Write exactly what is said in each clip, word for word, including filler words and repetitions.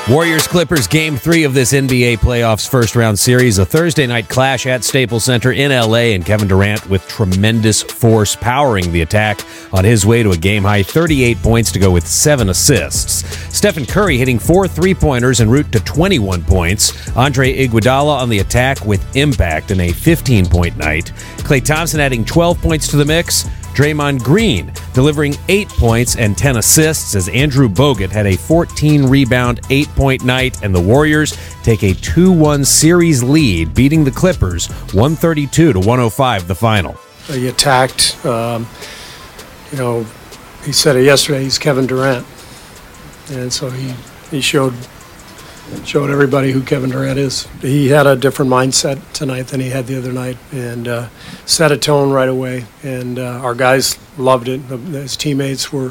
Warriors-Clippers Game three of this N B A playoffs first-round series, a Thursday night clash at Staples Center in L A, and Kevin Durant with tremendous force powering the attack on his way to a game-high thirty-eight points to go with seven assists. Stephen Curry hitting four three-pointers en route to twenty-one points. Andre Iguodala on the attack with impact in a fifteen-point night. Klay Thompson adding twelve points to the mix. Draymond Green delivering eight points and ten assists as Andrew Bogut had a fourteen-rebound, eight-point night, and the Warriors take a two one series lead, beating the Clippers one thirty-two to one oh five the final. He attacked, um, you know, he said it yesterday, he's Kevin Durant. And so he, he showed showed everybody who Kevin Durant is. He had a different mindset tonight than he had the other night, and uh, set a tone right away. And uh, our guys loved it. His teammates were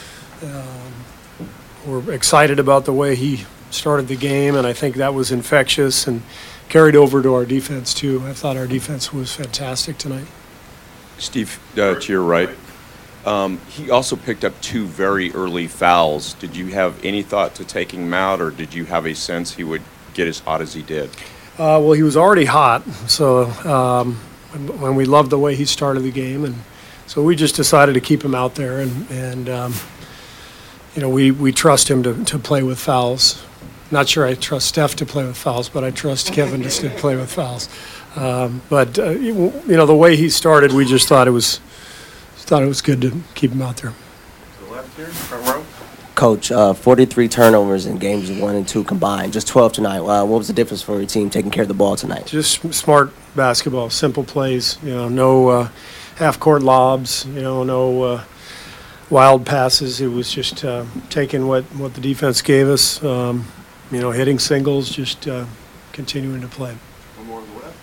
um, were excited about the way he started the game, and I think that was infectious and carried over to our defense too. I thought our defense was fantastic tonight. Steve, uh, to your right, um, he also picked up two very early fouls. Did you have any thought to taking him out, or did you have a sense he would get as hot as he did? Uh, well, he was already hot, so um, when we loved the way he started the game, and so we just decided to keep him out there, and, and um, you know, we, we trust him to, to play with fouls. Not sure I trust Steph to play with fouls, but I trust Kevin to still play with fouls. Um, but uh, you, you know, the way he started, we just thought it was thought it was good to keep him out there. To the left here, front row. Coach, uh, forty-three turnovers in games one and two combined, just twelve tonight. Uh, what was the difference for your team taking care of the ball tonight? Just smart basketball, simple plays. You know, no uh, half-court lobs. You know, no uh, wild passes. It was just uh, taking what, what the defense gave us. Um, you know, hitting singles, just uh, continuing to play. One more on the left.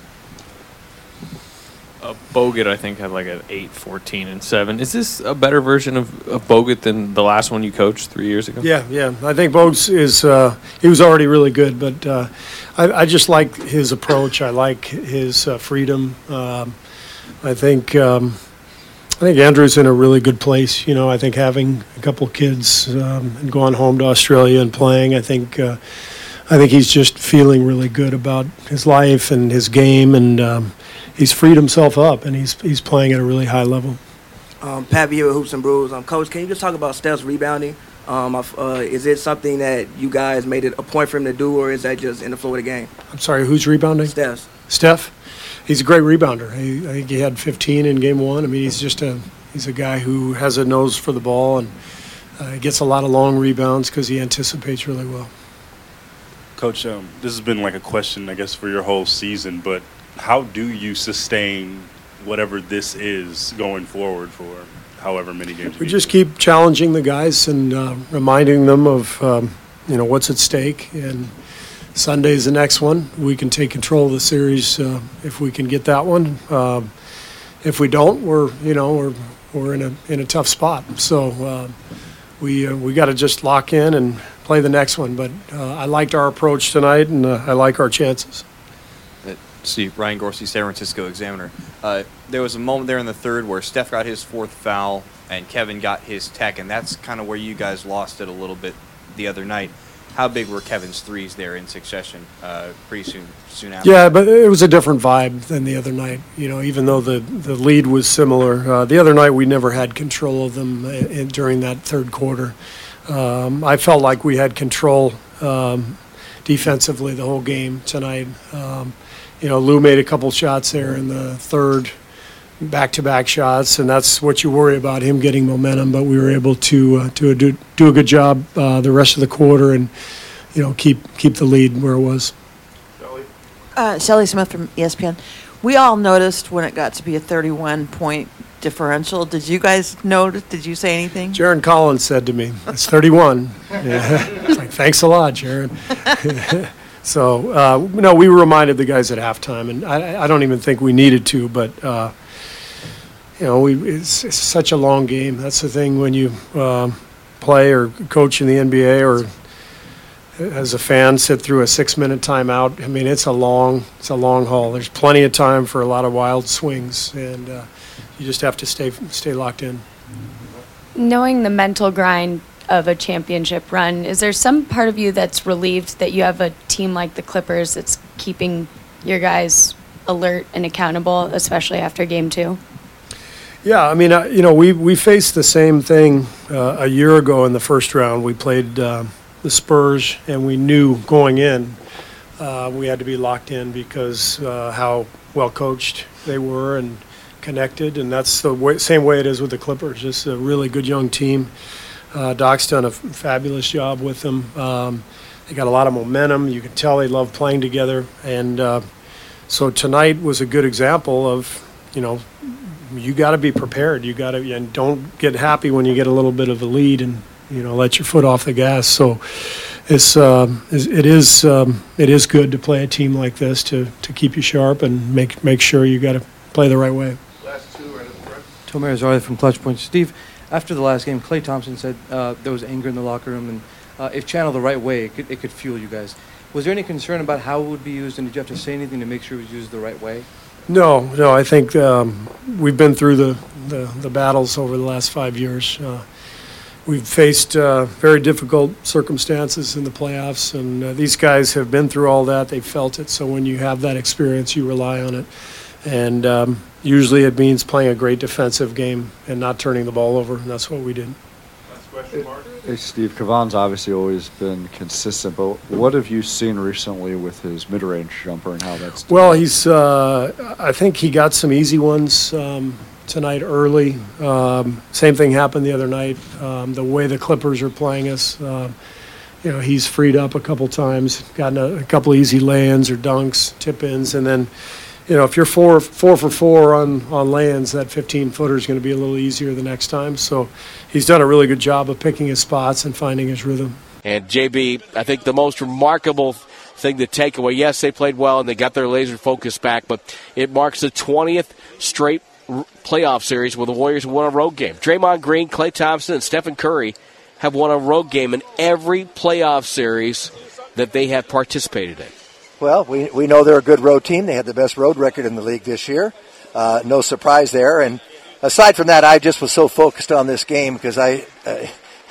Uh, Bogut, I think, had like an eight, fourteen, and seven. Is this a better version of, of Bogut than the last one you coached three years ago? Yeah, yeah. I think Bogut is uh, – he was already really good, but uh, I, I just like his approach. I like his uh, freedom. Um, I think um, I think Andrew's in a really good place. You know, I think having a couple kids um, and going home to Australia and playing, I think uh, I think he's just feeling really good about his life and his game, and um, he's freed himself up, and he's he's playing at a really high level. Um, Pat Vieira, Hoops and Brews. Um, Coach, can you just talk about Steph's rebounding? Um, uh, is it something that you guys made it a point for him to do, or is that just in the flow of the game? I'm sorry, who's rebounding? Steph's. Steph? He's a great rebounder. He, I think he had fifteen in game one. I mean, he's just a he's a guy who has a nose for the ball, and uh, gets a lot of long rebounds because he anticipates really well. Coach, um, this has been like a question, I guess, for your whole season, but how do you sustain whatever this is going forward for however many games? We just keep challenging the guys and uh, reminding them of um, you know what's at stake. And Sunday's the next one. We can take control of the series uh, if we can get that one. Um, if we don't, we're you know we're we're in a in a tough spot. So uh, we uh, we got to just lock in and play the next one. But uh, I liked our approach tonight, and uh, I like our chances. Steve, Ryan Gorsey, San Francisco Examiner. Uh, there was a moment there in the third where Steph got his fourth foul and Kevin got his tech, and that's kind of where you guys lost it a little bit the other night. How big were Kevin's threes there in succession uh, pretty soon soon after? Yeah, but it was a different vibe than the other night. You know, even though the, the lead was similar, uh, the other night we never had control of them in, in, during that third quarter. Um, I felt like we had control um, defensively the whole game tonight. Um, You know, Lou made a couple shots there in the third, back-to-back shots, and that's what you worry about, him getting momentum. But we were able to uh, to do, do a good job uh, the rest of the quarter, and you know, keep keep the lead where it was. Shelley? Uh, Shelley Smith from E S P N. We all noticed when it got to be a thirty-one point differential. Did you guys notice? Did you say anything? Jaron Collins said to me, "It's thirty-one." Yeah. It's like, thanks a lot, Jaron. So, uh, no, we reminded the guys at halftime, and I, I don't even think we needed to, but, uh, you know, we it's, it's such a long game. That's the thing when you uh, play or coach in the N B A or as a fan sit through a six-minute timeout. I mean, it's a long it's a long haul. There's plenty of time for a lot of wild swings, and uh, you just have to stay stay locked in. Knowing the mental grind of a championship run. Is there some part of you that's relieved that you have a team like the Clippers that's keeping your guys alert and accountable, especially after game two? Yeah, I mean, uh, you know, we, we faced the same thing uh, a year ago in the first round. We played uh, the Spurs, and we knew going in uh, we had to be locked in because uh, how well coached they were and connected, and that's the way, same way it is with the Clippers. Just a really good young team. Uh, Doc's done a f- fabulous job with them. Um, they got a lot of momentum. You can tell they love playing together, and uh, so tonight was a good example of, you know, you got to be prepared. You got to, and don't get happy when you get a little bit of a lead, and you know, let your foot off the gas. So it's um, it is um, it is good to play a team like this to to keep you sharp and make make sure you got to play the right way. Last two right at the front. Tomer Azari from Clutch Point. Steve, after the last game, Klay Thompson said uh, there was anger in the locker room, and uh, if channeled the right way, it could, it could fuel you guys. Was there any concern about how it would be used, and did you have to say anything to make sure it was used the right way? No, no. I think um, we've been through the, the, the battles over the last five years. Uh, we've faced uh, very difficult circumstances in the playoffs, and uh, these guys have been through all that. They've felt it. So when you have that experience, you rely on it. And um, usually it means playing a great defensive game and not turning the ball over, and that's what we did. Last question, Mark. Hey, Steve, Kevon's obviously always been consistent, but what have you seen recently with his mid-range jumper and how that's done? Well, he's. Uh, I think he got some easy ones um, tonight early. Um, same thing happened the other night. Um, the way the Clippers are playing us, uh, you know, he's freed up a couple times, gotten a, a couple easy lay-ins or dunks, tip-ins, and then, you know, if you're four four for four on, on lay-ins, that fifteen-footer is going to be a little easier the next time. So he's done a really good job of picking his spots and finding his rhythm. And, J B, I think the most remarkable thing to take away, yes, they played well and they got their laser focus back, but it marks the twentieth straight r- playoff series where the Warriors won a road game. Draymond Green, Klay Thompson, and Stephen Curry have won a road game in every playoff series that they have participated in. Well, we we know they're a good road team. They had the best road record in the league this year. Uh, no surprise there. And aside from that, I just was so focused on this game because I uh,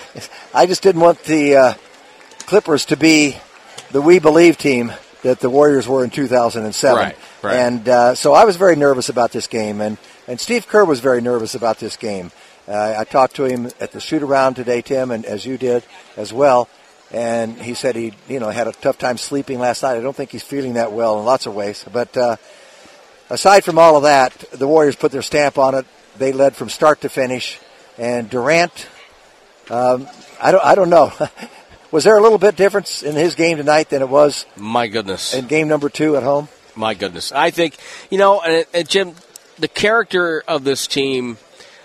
I just didn't want the uh, Clippers to be the we believe team that the Warriors were in two thousand seven. Right, right. And uh, so I was very nervous about this game. And, and Steve Kerr was very nervous about this game. Uh, I talked to him at the shoot-around today, Tim, and as you did as well. And he said he, you know, had a tough time sleeping last night. I don't think he's feeling that well in lots of ways. But uh, aside from all of that, the Warriors put their stamp on it. They led from start to finish. And Durant, um, I don't, I don't know. Was there a little bit difference in his game tonight than it was? My goodness. In game number two at home? My goodness. I think, you know, and, and Jim, the character of this team.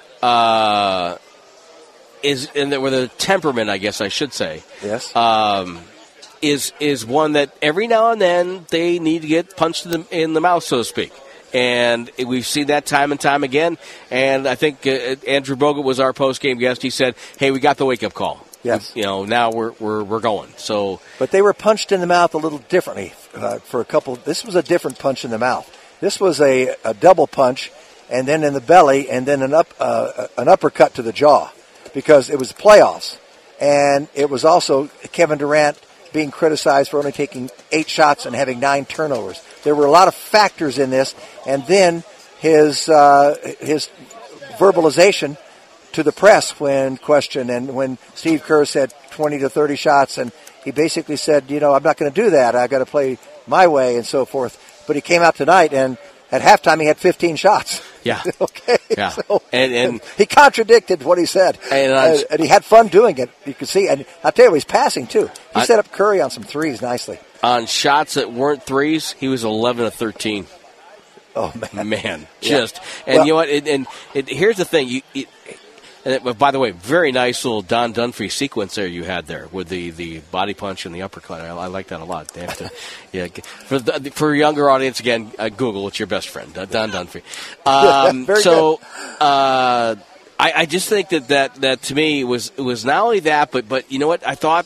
Uh, is in the, with a temperament, I guess I should say. Yes. Um, is is one that every now and then they need to get punched in the, in the mouth, so to speak. And we've seen that time and time again. And I think uh, Andrew Bogut was our post-game guest. He said, "Hey, we got the wake-up call. Yes. You know, now we're we're we're going." So, but they were punched in the mouth a little differently uh, for a couple. This was a different punch in the mouth. This was a, a double punch, and then in the belly, and then an up uh, an uppercut to the jaw. Because it was playoffs, and it was also Kevin Durant being criticized for only taking eight shots and having nine turnovers. There were a lot of factors in this, and then his uh, his verbalization to the press when questioned, and when Steve Kerr said twenty to thirty shots, and he basically said, you know, I'm not going to do that. I got to play my way and so forth. But he came out tonight, and at halftime he had fifteen shots. Yeah. Okay. Yeah. So, and, and he contradicted what he said. And, uh, and he had fun doing it. You could see. And I'll tell you, he's passing, too. He I, set up Curry on some threes nicely. On shots that weren't threes, he was eleven of thirteen. Oh, man. Man. Yeah. Just. And well, you know what? And, and it, here's the thing. You. It, And it, by the way, very nice little Don Dunphy sequence there you had there with the, the body punch and the uppercut. I, I like that a lot. They have to, yeah. For the, for a younger audience, again, uh, Google. It's your best friend, uh, Don Dunphy. Um, very so, uh, I, I just think that, that, that to me was was not only that, but but you know what? I thought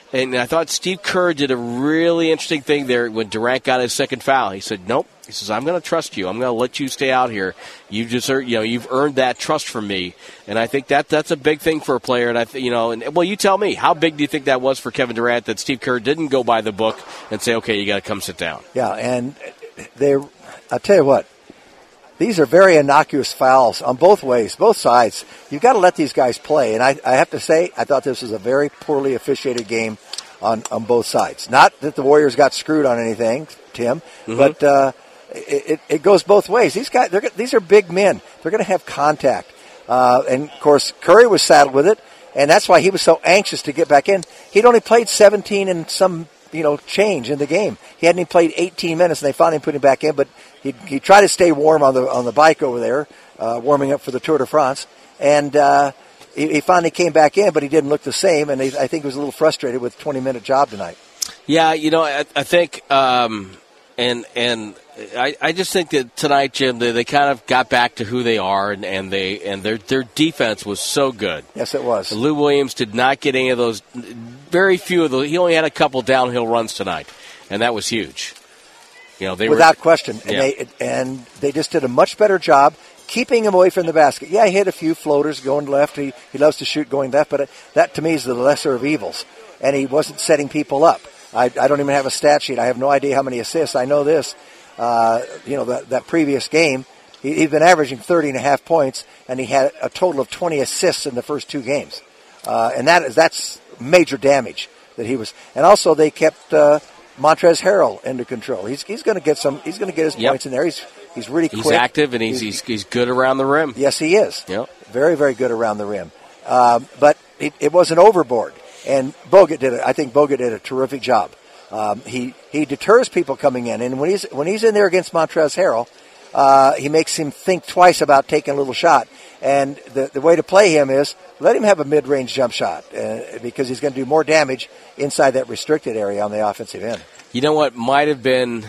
And I thought Steve Kerr did a really interesting thing there when Durant got his second foul. He said, nope. He says, I'm going to trust you. I'm going to let you stay out here. You deserve, you know, you've earned that trust from me. And I think that that's a big thing for a player. And I, th- you know, and well, you tell me, how big do you think that was for Kevin Durant that Steve Kerr didn't go by the book and say, okay, you got to come sit down? Yeah, and they, I'll tell you what, these are very innocuous fouls on both ways, both sides. You've got to let these guys play. And I, I have to say, I thought this was a very poorly officiated game on, on both sides. Not that the Warriors got screwed on anything, Tim, mm-hmm. but uh, it, it, it goes both ways. These guys, they're, these are big men. They're going to have contact. Uh, and, of course, Curry was saddled with it, and that's why he was so anxious to get back in. He'd only played seventeen and some, you know, change in the game. He hadn't even played eighteen minutes, and they finally put him back in, but he he tried to stay warm on the on the bike over there, uh, warming up for the Tour de France. And uh, he, he finally came back in, but he didn't look the same, and he, I think he was a little frustrated with a twenty-minute job tonight. Yeah, you know, I, I think, um, and and I, I just think that tonight, Jim, they, they kind of got back to who they are, and, and they and their their defense was so good. Yes, it was. Lou Williams did not get any of those. Very few of those. He only had a couple downhill runs tonight, and that was huge. You know, they without were, question, and yeah. they and they just did a much better job keeping him away from the basket. Yeah, he hit a few floaters going left. He he loves to shoot going left, but that to me is the lesser of evils. And he wasn't setting people up. I, I don't even have a stat sheet. I have no idea how many assists. I know this. Uh, you know, that, that previous game, he, he'd been averaging thirty and a half points, and he had a total of twenty assists in the first two games. Uh, and that is that's major damage that he was. And also they kept uh, Montrezl Harrell under control. He's he's going to get some. He's going to get his yep. points in there. He's he's really quick. He's active and he's, he's he's good around the rim. Yes, he is. Yep. Very very good around the rim. Um, but it, it wasn't overboard. And Bogut did it. I think Bogut did a terrific job. Um, he he deters people coming in, and when he's when he's in there against Montrezl Harrell, uh, he makes him think twice about taking a little shot. And the the way to play him is let him have a mid-range jump shot uh, because he's going to do more damage inside that restricted area on the offensive end. You know what might have been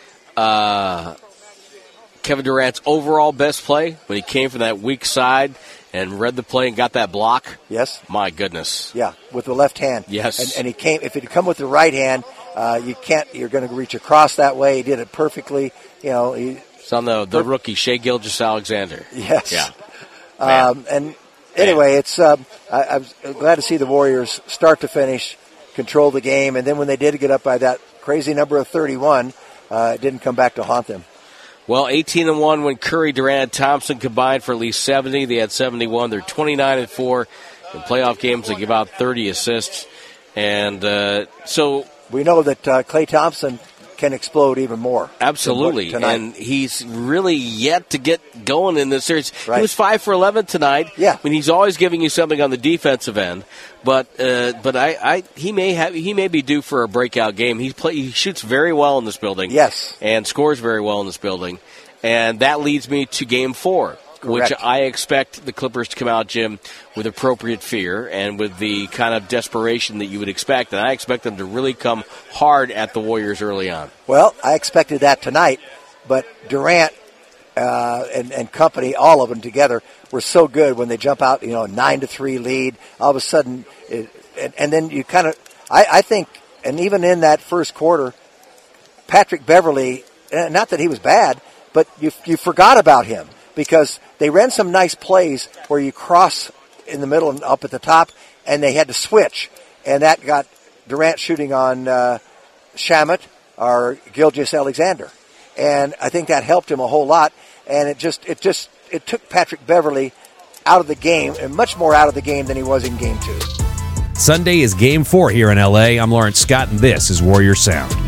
uh, Kevin Durant's overall best play when he came from that weak side and read the play and got that block? Yes. My goodness. Yeah, with the left hand. Yes. And, and he came. If he'd come with the right hand, uh, you can't. You're going to reach across that way. He did it perfectly. You know. He, it's on the the rookie Shai Gilgeous-Alexander. Yes. Yeah. Um, and anyway, Man. it's. Um, I, I was glad to see the Warriors start to finish control the game, and then when they did get up by that crazy number of thirty-one, uh, it didn't come back to haunt them. Well, eighteen and one when Curry, Durant, and Thompson combined for at least seventy. They had seventy-one. They're twenty-nine and four in playoff games. They give out thirty assists, and uh, so we know that uh, Klay Thompson can explode even more. Absolutely, and he's really yet to get going in this series. Right. He was five for eleven tonight. Yeah, I mean he's always giving you something on the defensive end, but uh, but I, I he may have he may be due for a breakout game. He play he shoots very well in this building. Yes, and scores very well in this building, and that leads me to Game Four. Correct. Which I expect the Clippers to come out, Jim, with appropriate fear and with the kind of desperation that you would expect. And I expect them to really come hard at the Warriors early on. Well, I expected that tonight, but Durant uh, and, and company, all of them together, were so good when they jump out, you know, nine to three lead. All of a sudden, it, and, and then you kind of, I, I think, and even in that first quarter, Patrick Beverley, not that he was bad, but you you forgot about him. Because they ran some nice plays where you cross in the middle and up at the top, and they had to switch. And that got Durant shooting on uh, Shamet or Gilgeous-Alexander. And I think that helped him a whole lot. And it just it just it took Patrick Beverley out of the game, and much more out of the game than he was in game two. Sunday is game four here in L A. I'm Lawrence Scott, and this is Warrior Sound.